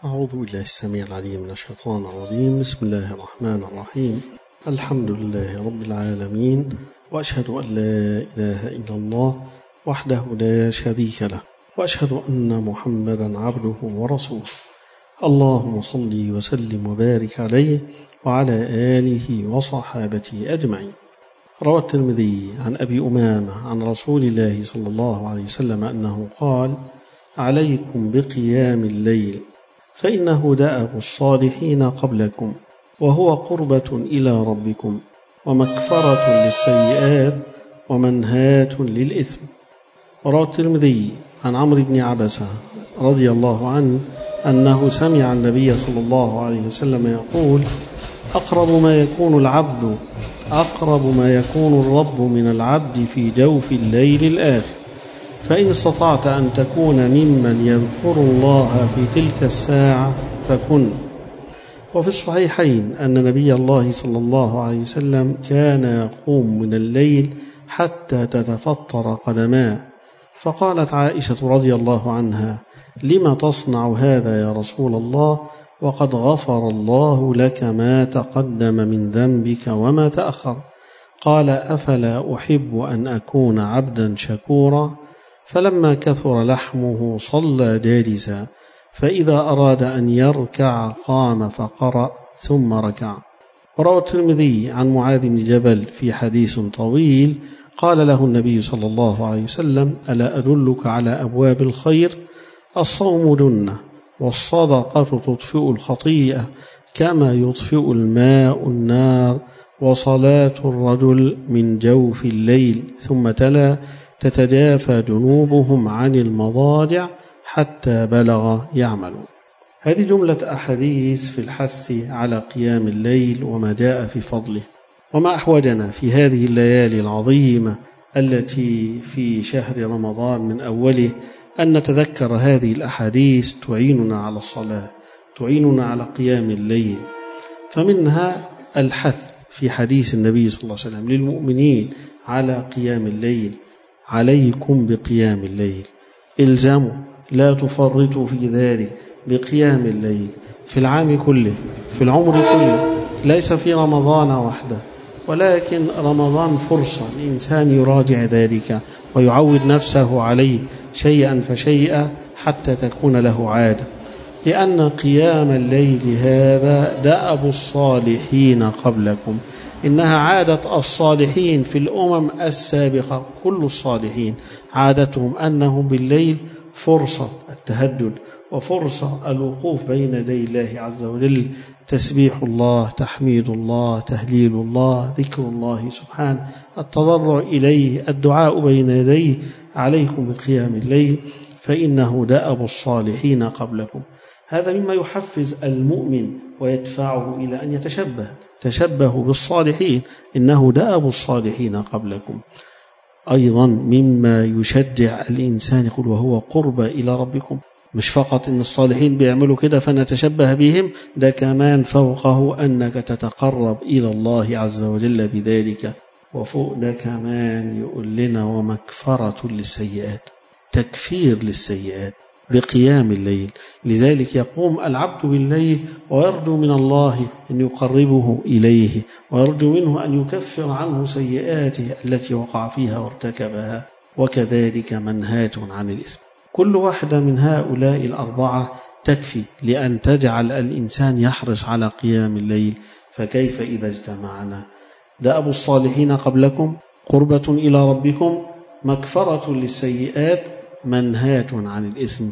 أعوذ بالله السميع العليم من الشيطان الرجيم. بسم الله الرحمن الرحيم. الحمد لله رب العالمين، وأشهد أن لا إله إلا الله وحده لا شريك له، وأشهد أن محمدا عبده ورسوله. اللهم صل وسلم وبارك عليه وعلى آله وصحابته أجمعين. روى الترمذي عن أبي أمامة عن رسول الله صلى الله عليه وسلم أنه قال: عليكم بقيام الليل فإنه دأب الصالحين قبلكم، وهو قربة إلى ربكم، ومكفرة للسيئات، ومنهاة للإثم. وروى الترمذي عن عمرو بن عبسة رضي الله عنه أنه سمع النبي صلى الله عليه وسلم يقول: أقرب ما يكون الرب من العبد في جوف الليل الآخر، فإن استطعت أن تكون ممن يذكر الله في تلك الساعة فكن. وفي الصحيحين أن نبي الله صلى الله عليه وسلم كان يقوم من الليل حتى تتفطر قدماه، فقالت عائشة رضي الله عنها: لم تصنع هذا يا رسول الله وقد غفر الله لك ما تقدم من ذنبك وما تأخر؟ قال: أفلا أحب أن أكون عبدا شكورا؟ فلما كثر لحمه صلى جالسا، فإذا أراد أن يركع قام فقرأ ثم ركع. وروى الترمذي عن معاذ بن جبل في حديث طويل قال له النبي صلى الله عليه وسلم: ألا أدلك على أبواب الخير؟ الصوم جنة، والصدقة تطفئ الخطيئة كما يطفئ الماء النار، وصلاة الرجل من جوف الليل. ثم تلا: تتجافى جنوبهم عن المضاجع حتى بلغ يعملون. هذه جملة أحاديث في الحث على قيام الليل وما جاء في فضله. وما أحوجنا في هذه الليالي العظيمة التي في شهر رمضان من أوله أن نتذكر هذه الأحاديث تعيننا على الصلاة، تعيننا على قيام الليل. فمنها الحث في حديث النبي صلى الله عليه وسلم للمؤمنين على قيام الليل: عليكم بقيام الليل، الزموا، لا تفرطوا في ذلك، بقيام الليل في العام كله، في العمر كله، ليس في رمضان وحده، ولكن رمضان فرصة الإنسان يراجع ذلك ويعود نفسه عليه شيئا فشيئا حتى تكون له عادة، لأن قيام الليل هذا دأب الصالحين قبلكم، إنها عادة الصالحين في الأمم السابقة. كل الصالحين عادتهم أنهم بالليل فرصة التهجد وفرصة الوقوف بين يدي الله عز وجل، تسبيح الله، تحميد الله، تهليل الله، ذكر الله سبحانه، التضرع إليه، الدعاء بين يديه. عليكم بقيام الليل فإنه دأب الصالحين قبلكم. هذا مما يحفز المؤمن ويدفعه إلى أن تشبهوا بالصالحين، إنه دأب الصالحين قبلكم. أيضا مما يشجع الإنسان يقول: وهو قربة إلى ربكم. مش فقط إن الصالحين بيعملوا كده فنتشبه بهم، ده كمان فوقه أنك تتقرب إلى الله عز وجل بذلك. وفوق ده كمان يقول لنا: ومكفرة للسيئات، تكفير للسيئات بقيام الليل. لذلك يقوم العبد بالليل ويرجو من الله أن يقربه إليه، ويرجو منه أن يكفر عنه سيئاته التي وقع فيها وارتكبها، وكذلك منهاة عن الإثم. كل واحدة من هؤلاء الأربعة تكفي لأن تجعل الإنسان يحرص على قيام الليل. فكيف إذا اجتمعنا؟ دأب الصالحين قبلكم، قربة إلى ربكم، مكفرة للسيئات، منهاة عن الإثم.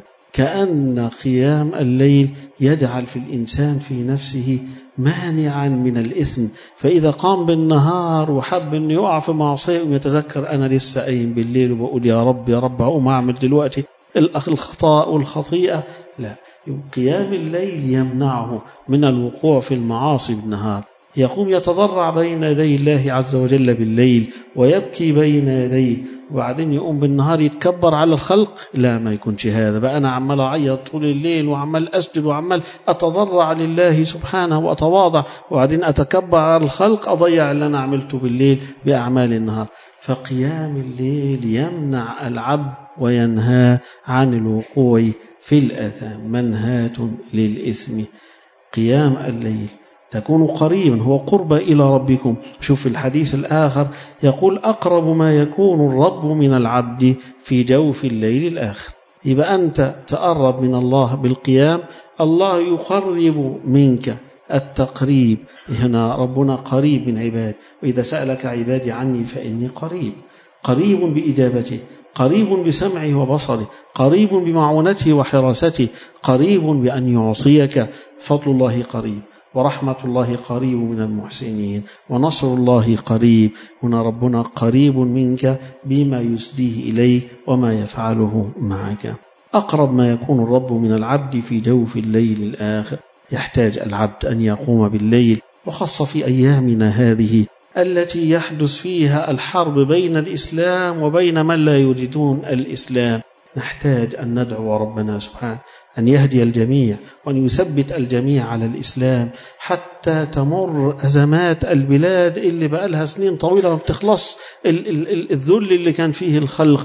كأن قيام الليل يجعل في الإنسان في نفسه مانعا من الإثم، فإذا قام بالنهار وحب أن يقع في معصية ويتذكر: أنا لسه قايم بالليل وبقول يا رب أقوم أعمل دلوقتي الأخطاء والخطيئة، لا، قيام الليل يمنعه من الوقوع في المعاصي بالنهار. يقوم يتضرع بين يدي الله عز وجل بالليل ويبكي بين يديه، وبعدين يقوم بالنهار يتكبر على الخلق. لا، ما يكونش هذا بقى. أنا عمال أعيط طول الليل وعمال أسجد وعمال أتضرع لله سبحانه وأتواضع، وبعدين أتكبر على الخلق، أضيع اللي أنا عملته بالليل بأعمال النهار. فقيام الليل يمنع العبد وينهى عن الوقوع في الآثام منهاة للإثم. قيام الليل تكون قريبا، هو قرب إلى ربكم. شوف الحديث الآخر يقول أقرب ما يكون الرب من العبد في جوف الليل الآخر. يبقى أنت تقرب من الله بالقيام، الله يقرب منك التقريب. هنا ربنا قريب من عباد، وإذا سألك عبادي عني فإني قريب، قريب بإجابته، قريب بسمعه وبصره، قريب بمعونته وحراسته، قريب بأن يعصيك. فضل الله قريب، ورحمة الله قريب من المحسنين، ونصر الله قريب. هنا ربنا قريب منك بما يسديه إليك وما يفعله معك. أقرب ما يكون الرب من العبد في جوف الليل الآخر. يحتاج العبد أن يقوم بالليل، وخاصة في أيامنا هذه التي يحدث فيها الحرب بين الإسلام وبين من لا يريدون الإسلام. نحتاج أن ندعو ربنا سبحانه أن يهدي الجميع وأن يثبت الجميع على الإسلام، حتى تمر أزمات البلاد اللي بقى لها سنين طويلة ما بتخلص. الذل اللي كان فيه الخلق،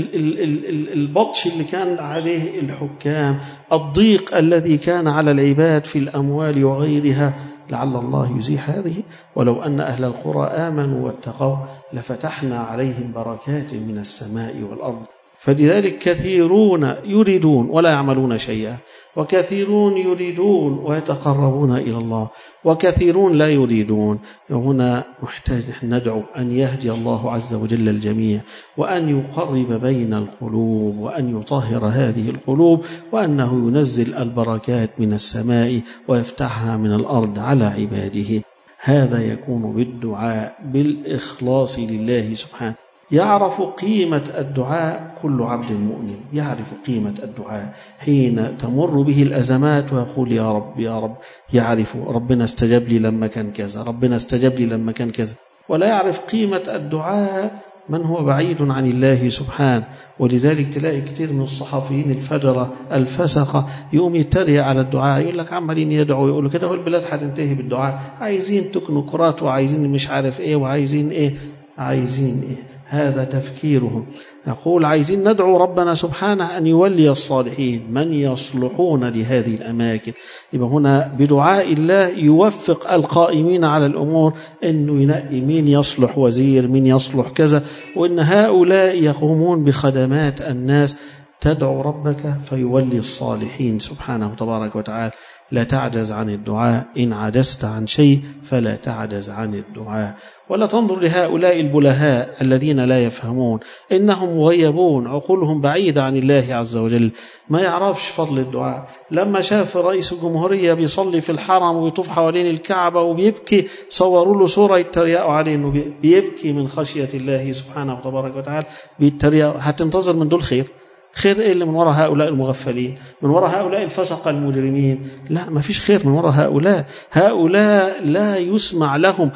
البطش اللي كان عليه الحكام، الضيق الذي كان على العباد في الأموال وغيرها. لعل الله يزيح هذه. ولو أن أهل القرى آمنوا واتقوا لفتحنا عليهم بركات من السماء والأرض. فلذلك كثيرون يريدون ولا يعملون شيئا، وكثيرون يريدون ويتقربون إلى الله، وكثيرون لا يريدون. وهنا نحتاج ندعو أن يهدي الله عز وجل الجميع، وأن يقرب بين القلوب، وأن يطهر هذه القلوب، وأنه ينزل البركات من السماء ويفتحها من الأرض على عباده. هذا يكون بالدعاء بالإخلاص لله سبحانه. يعرف قيمة الدعاء كل عبد مؤمن، يعرف قيمة الدعاء حين تمر به الأزمات ويقول يا رب يا رب. يعرف ربنا استجاب لي لما كان كذا، ربنا استجاب لي لما كان كذا. ولا يعرف قيمة الدعاء من هو بعيد عن الله سبحانه. ولذلك تلاقي كثير من الصحفيين الفجرة الفسقة يقوم يتريق على الدعاء، يقول لك عمالين يدعوا، يقولوا كده والبلاد هتنتهي بالدعاء، عايزين تكنوقراط وعايزين مش عارف ايه وعايزين ايه عايزين ايه. هذا تفكيرهم. نقول عايزين ندعو ربنا سبحانه أن يولي الصالحين من يصلحون لهذه الأماكن. يبقى هنا بدعاء الله يوفق القائمين على الأمور، أنه ينقي مين يصلح وزير، مين يصلح كذا، وأن هؤلاء يقومون بخدمات الناس. تدعو ربك فيولي الصالحين سبحانه تبارك وتعالى. لا تعجز عن الدعاء، إن عجزت عن شيء فلا تعجز عن الدعاء. ولا تنظر لهؤلاء البلهاء الذين لا يفهمون، إنهم مغيبون، عقولهم بعيدة عن الله عز وجل، ما يعرفش فضل الدعاء. لما شاف رئيس الجمهورية بيصلي في الحرم ويطوف حوالين الكعبة وبيبكي، صوروا له صورة يتريقوا عليه إنه بيبكي من خشية الله سبحانه وتبارك وتعالى. بيتريقوا. هتنتظر من دول خير؟ خير إيه اللي من وراء هؤلاء المغفلين، من وراء هؤلاء الفسق المجرمين؟ لا، ما فيش خير من وراء هؤلاء. هؤلاء لا يسمع لهم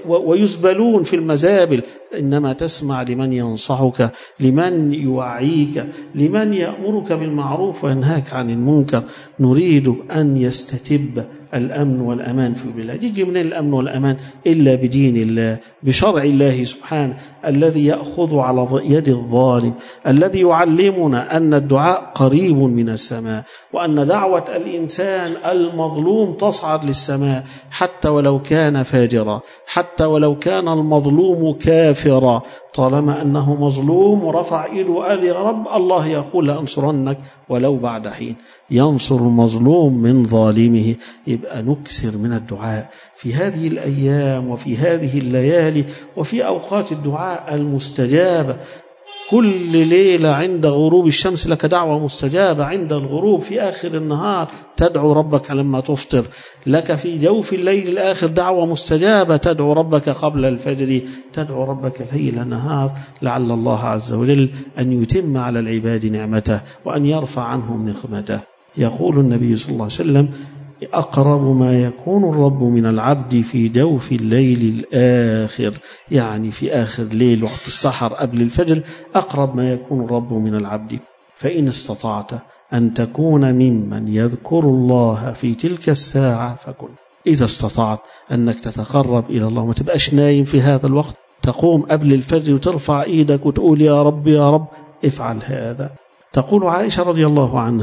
ويزبلون في المزابل. إنما تسمع لمن ينصحك، لمن يوعيك، لمن يأمرك بالمعروف وينهاك عن المنكر. نريد أن يستتب الأمن والأمان في البلاد. يجي من الأمن والأمان إلا بدين الله، بشرع الله سبحانه الذي يأخذ على يد الظالم، الذي يعلمنا أن الدعاء قريب من السماء، وأن دعوة الإنسان المظلوم تصعد للسماء حتى ولو كان فاجرا، حتى ولو كان المظلوم كافرا. طالما أنه مظلوم ورفع إيده وقال يا رب، الله يقول لأنصرنك ولو بعد حين. ينصر المظلوم من ظالمه. يبقى نكثر من الدعاء في هذه الأيام وفي هذه الليالي وفي أوقات الدعاء المستجابة. كل ليلة عند غروب الشمس لك دعوة مستجابة، عند الغروب في آخر النهار تدعو ربك لما تفطر، لك في جوف الليل الآخر دعوة مستجابة، تدعو ربك قبل الفجر، تدعو ربك ليل نهار، لعل الله عز وجل أن يتم على العباد نعمته وأن يرفع عنهم نقمته. يقول النبي صلى الله عليه وسلم أقرب ما يكون الرب من العبد في جوف الليل الآخر، يعني في آخر ليل وقت السحر قبل الفجر، أقرب ما يكون الرب من العبد. فإن استطعت أن تكون ممن يذكر الله في تلك الساعة فكن. إذا استطعت أنك تتقرب إلى الله، ما تبقاش نايم في هذا الوقت، تقوم قبل الفجر وترفع إيدك وتقول يا رب يا رب، افعل هذا. تقول عائشة رضي الله عنها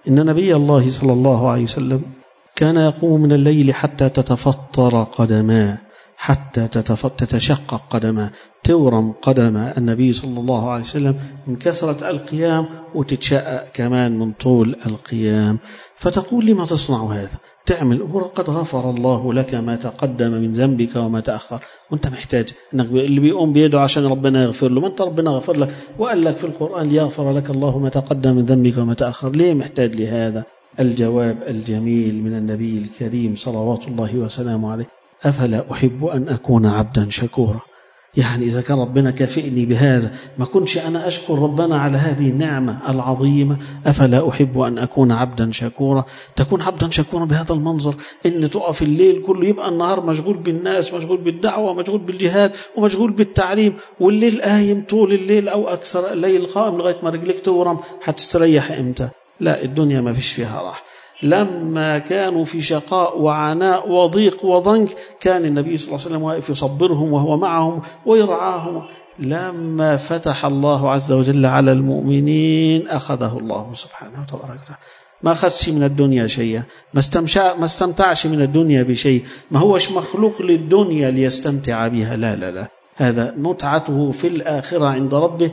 إن نبي الله صلى الله عليه وسلم كان يقوم من الليل حتى تتفطر قدماه، حتى تتشقق قدماه، تورم قدم النبي صلى الله عليه وسلم من كثرة القيام، وتتشقق كمان من طول القيام. فتقول لما تصنع هذا؟ تعمل وقد غفر الله لك ما تقدم من ذنبك وما تأخر، وانت محتاج انك اللي بيقوم بيده عشان ربنا يغفر له، ما انت ربنا غفر لك وقال لك في القرآن ليغفر لك الله ما تقدم من ذنبك وما تأخر، ليه محتاج لهذا؟ الجواب الجميل من النبي الكريم صلوات الله وسلامه عليه: أفلا أحب أن أكون عبدا شكورا. يعني إذا كان ربنا كافئني بهذا، ما كنش أنا أشكر ربنا على هذه النعمة العظيمة؟ أفلا أحب أن أكون عبدا شكورا. تكون عبدا شكورا بهذا المنظر، إن تقف الليل كله، يبقى النهار مشغول بالناس، مشغول بالدعوة، مشغول بالجهاد، ومشغول بالتعليم، والليل قايم طول الليل أو أكثر الليل قائم لغاية ما رجلك تورم، هتستريح إمتى؟ لا، الدنيا ما فيش فيها راحة. لما كانوا في شقاء وعناء وضيق وضنك كان النبي صلى الله عليه وسلم واقف يصبرهم وهو معهم ويرعاهم. لما فتح الله عز وجل على المؤمنين أخذه الله سبحانه وتعالى، ما أخذش من الدنيا شيئا، ما استمتعش من الدنيا بشيء، ما هوش مخلوق للدنيا ليستمتع بها، لا لا لا، هذا متعته في الآخرة عند ربه.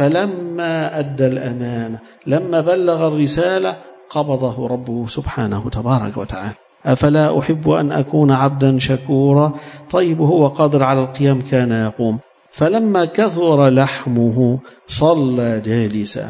فلما أدى الأمانة، لما بلغ الرسالة، قبضه ربه سبحانه تبارك وتعالى. أفلا أحب أن أكون عبدا شكورا. طيب، هو قادر على القيام كان يقوم. فلما كثر لحمه صلى جالسا.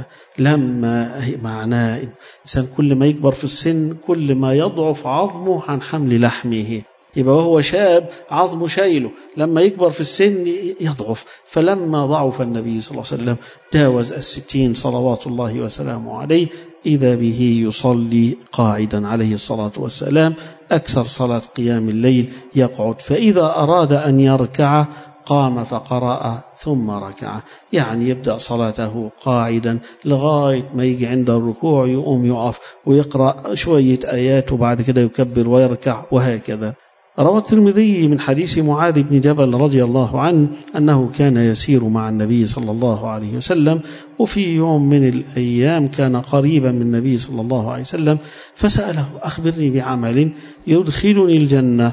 لما معناه إنسان كل ما يكبر في السن كل ما يضعف عظمه عن حمل لحمه، يبقى وهو شاب عظمه شايله، لما يكبر في السن يضعف. فلما ضعف النبي صلى الله عليه وسلم جاوز 60 صلوات الله وسلامه عليه، إذا به يصلي قاعدا عليه الصلاة والسلام، أكثر صلاة قيام الليل يقعد، فإذا أراد أن يركع قام فقرأ ثم ركع، يعني يبدأ صلاته قاعدا لغاية ما يجي عند الركوع يقوم يقف ويقرأ شوية آيات وبعد كده يكبر ويركع، وهكذا. روى الترمذي من حديث معاذ بن جبل رضي الله عنه أنه كان يسير مع النبي صلى الله عليه وسلم، وفي يوم من الأيام كان قريبا من النبي صلى الله عليه وسلم، فسأله: أخبرني بعمل يدخلني الجنة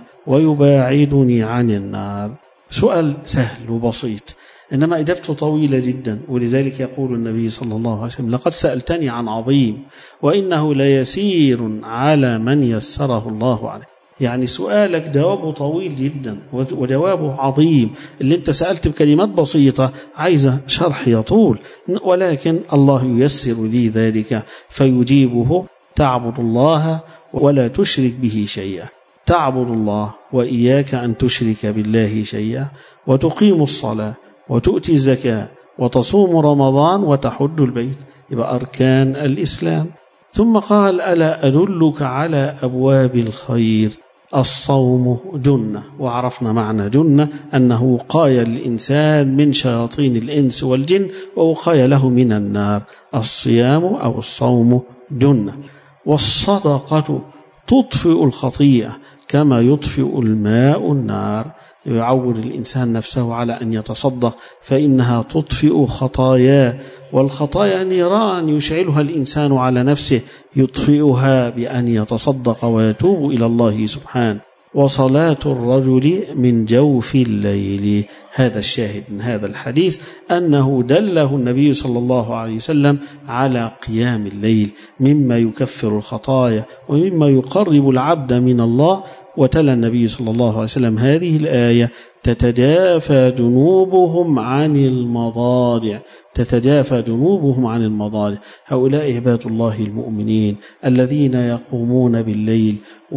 ويباعدني عن النار. سؤال سهل وبسيط، إنما إجابته طويلة جدا، ولذلك يقول النبي صلى الله عليه وسلم: لقد سألتني عن عظيم وإنه ليسير على من يسره الله عليه. يعني سؤالك جوابه طويل جدا وجوابه عظيم، اللي انت سألت بكلمات بسيطة عايزة شرح يطول، ولكن الله ييسر لي ذلك فيجيبه: تعبد الله ولا تشرك به شيئا. تعبد الله وإياك أن تشرك بالله شيئا، وتقيم الصلاة وتؤتي الزكاة وتصوم رمضان وتحج البيت، يبقى أركان الإسلام. ثم قال: ألا أدلك على أبواب الخير؟ الصوم جنة، وعرفنا معنى جنة أنه وقاية الإنسان من شياطين الإنس والجن ووقاية له من النار. الصيام أو الصوم جنة. والصدقة تطفئ الخطيئة كما يطفئ الماء النار، يعود الإنسان نفسه على أن يتصدق فإنها تطفئ خطاياه، والخطايا نيران يشعلها الإنسان على نفسه، يطفئها بأن يتصدق ويتوب إلى الله سبحانه. وصلاة الرجل من جوف الليل، هذا الشاهد من هذا الحديث أنه دله النبي صلى الله عليه وسلم على قيام الليل مما يكفر الخطايا ومما يقرب العبد من الله. وتلا النبي صلى الله عليه وسلم هذه الآية: تتجافى جنوبهم عن المضاجع. تتجافى جنوبهم عن المضاجع، هؤلاء عباد الله المؤمنين الذين يقومون بالليل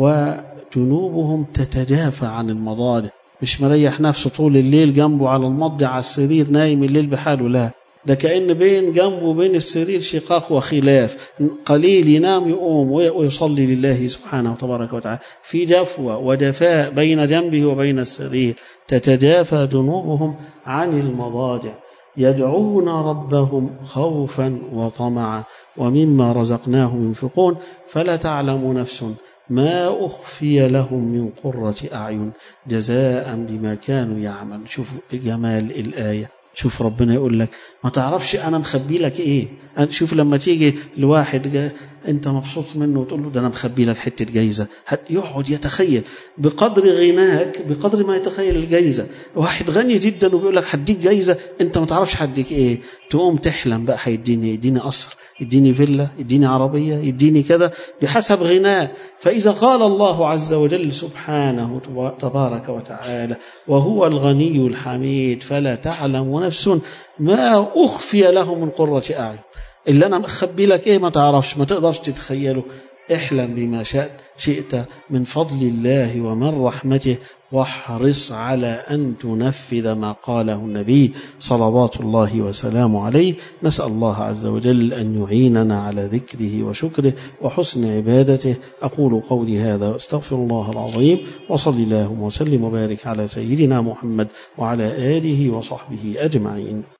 وجنوبهم تتجافى عن المضاجع، مش مريح نفسه طول الليل جنبه على المضجع على السرير نايم الليل بحاله، لا، ده كأن بين جنبه وبين السرير شقاق وخلاف، قليل ينام يقوم ويصلي لله سبحانه وتبارك وتعالى، في جفوة ودفاء بين جنبه وبين السرير. تتجافى جنوبهم عن المضاجع يدعون ربهم خوفا وطمعا ومما رزقناهم ينفقون فلا تعلم نفس ما أخفي لهم من قرة أعين جزاء بما كانوا يعمل. شوفوا جمال الآية، شوف ربنا يقول لك ما تعرفش أنا مخبي لك إيه. شوف لما تيجي لواحد أنت مبسوط منه وتقول له ده أنا مخبي لك حتة جايزة، يقعد يتخيل بقدر غناك بقدر ما يتخيل الجايزة. واحد غني جدا وبيقول لك هديك جايزة أنت ما تعرفش هديك إيه، تقوم تحلم بقى يديني قصر، يديني فيلا، يديني عربية، يديني كذا بحسب غناه. فإذا قال الله عز وجل سبحانه تبارك وتعالى وهو الغني الحميد فلا تعلم نفس ما أخفي له من قرة أعين، اللي أنا مخبي لك إيه ما تعرفش، ما تقدرش تتخيله. احلم بما شئت من فضل الله ومن رحمته، واحرص على أن تنفذ ما قاله النبي صلوات الله وسلامه عليه. نسأل الله عز وجل أن يعيننا على ذكره وشكره وحسن عبادته. أقول قولي هذا واستغفر الله العظيم، وصلي اللهم وسلم وبارك على سيدنا محمد وعلى آله وصحبه أجمعين.